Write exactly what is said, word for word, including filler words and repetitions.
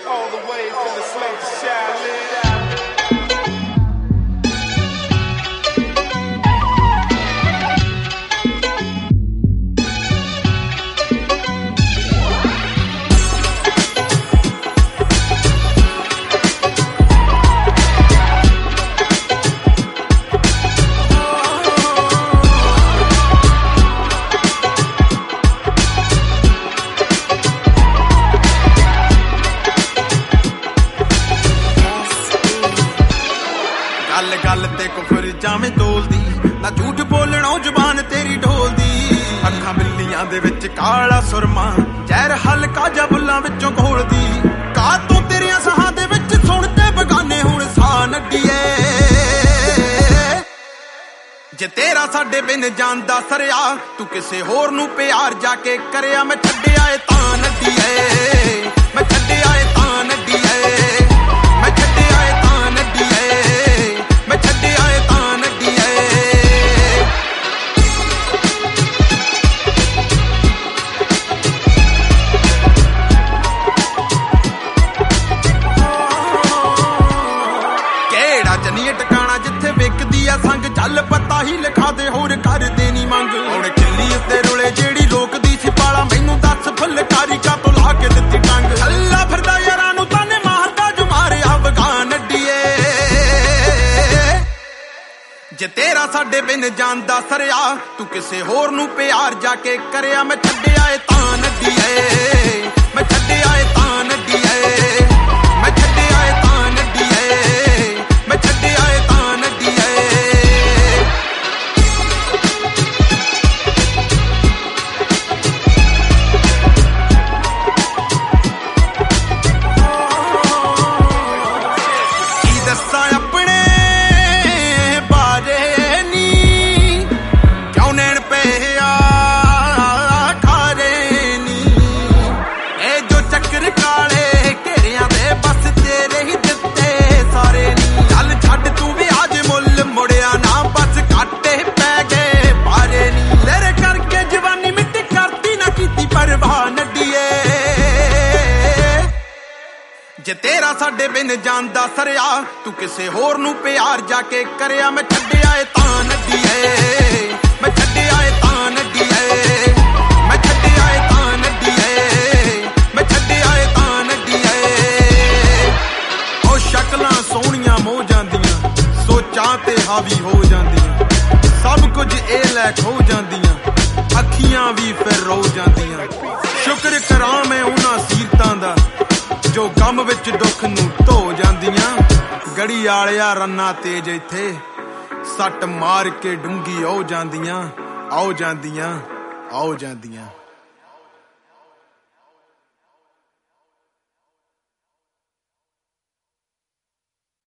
all the way from the slave to Shaolin. गल गल ते कुफर जावें तोलदी ना झूठ बोलणों जुबान तेरी ढोलदी अखां बिल्लियां दे विच काला सुरमा जहर हलका जा बुल्लां विचों घोलदी का तूं तेरियां साहां दे विच सुण ते बगाने हुण साह नड्डीए जे तेरा साडे बिन जानदा सरिया तू किसे होर नूं प्यार जाके करिया मैं छड्डिया ए तां नड्डीए मैं छड्डिया ए तां नड्डीए मैं छड्डिया ए तां नड्डीए टकाना जिथे विकदी आ संग चल पता ही लिखा दे होर कर देनी मंग हुण खिल्ली उत्ते रुले जेड़ी रोकदी सी पाला मैनू दस फुलकारी का तो ला के दित्ती टंग हल्ला फिरदा यारां नू ताने मारदा जो मारिया अफगान अड्डीए जे तेरा साडे बिन जानदा सरिया तू किसे होर नू प्यार जाके करिया मैं छड्डिया ए तां नड्डीए मैं छड्डिया ए तां नड्डीए मैं छड्डिया ए तां नड्डीए मैं छड्डिया ए तां नड्डीए की दस्सां अपने बारे नी क्यों नैन पिया खारे नी ए जो चक्कर काले घेरियां दे बस तेरे ही दित्ते सारे नी चल छड्ड तू भी आज मुल मुड़िया ना बस घाटे पै गए पारे नी तेरे करके जवानी मिट्टी करती ना कीती परवाह नड्डीए जे तेरा साडे बिन जानदा सरिया तू किसे होर नू प्यार जाके करिया मैं छड्डिया ए तां नड्डीए मैं छड्डिया ए तां नड्डीए मैं छड्डिया ए तां नड्डीए मैं छड्डिया ए तां नड्डीए ओ शक्लां सोहणियां मोह जांदियां सोचां ते हावी हो जांदियां सब कुछ ए लै खो जांदियां अखियां भी फिर रो जांदियां शुक्र करां मैं उन्हां सीरतां दा जो गम विच दुख नूं धो जांदियां गड़ी आलिया रन्ना तेज इत्थे सट मार के डूंगी हो जांदियां आओ जांदियां आओ जांदियां